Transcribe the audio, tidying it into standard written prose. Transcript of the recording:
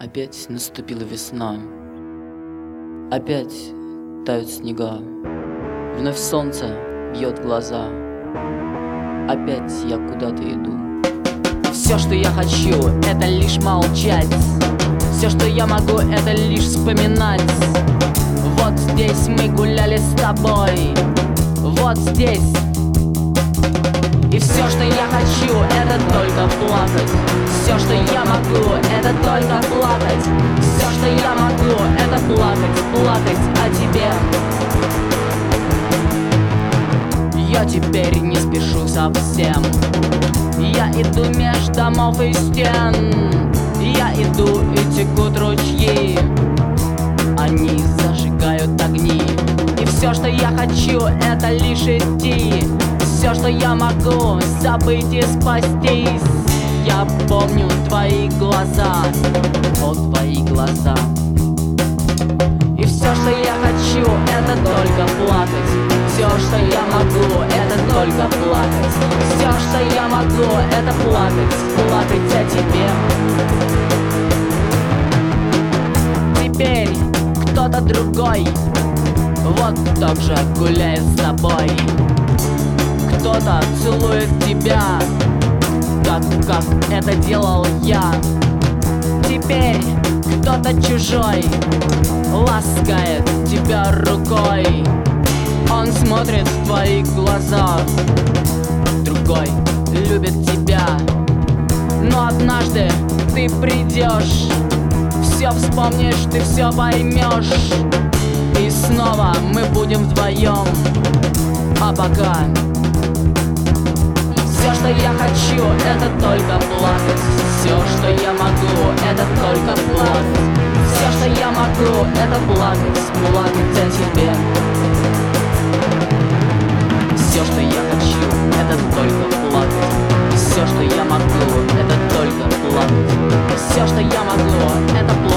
Опять наступила весна. Опять тают снега. Вновь солнце бьет глаза. Опять я куда-то иду. Все, что я хочу, это лишь молчать. Все, что я могу, это лишь вспоминать. Вот здесь мы гуляли с тобой. Вот здесь. И все, что я хочу, это только плакать. Все, что я могу, это только плакать. Все, что я могу, это плакать, плакать о тебе. Я теперь не спешу совсем. Я иду меж домов и стен. Я иду и текут ручьи. Они зажигают огни. И все, что я хочу, это лишь идти. Все, что я могу, забыть и спастись. Я помню твои глаза, о, твои глаза. И все, что я хочу, это только плакать. Все, что я могу, это только плакать. Все, что я могу, это плакать, плакать о тебе. Теперь кто-то другой вот также гуляет с тобой. Кто-то целует тебя, как это делал я. Теперь кто-то чужой ласкает тебя рукой. Он смотрит в твои глаза. Другой любит тебя. Но однажды ты придешь, все вспомнишь, ты все поймешь. И снова мы будем вдвоем. А пока все, что я хочу, это только плакать. Все, что я могу, это только плакать. Все, что я могу, это плакать, плакать о тебе. Все, что я хочу, это только плакать. Все, что я могу, это только плакать. Все, что я могу, это плакать.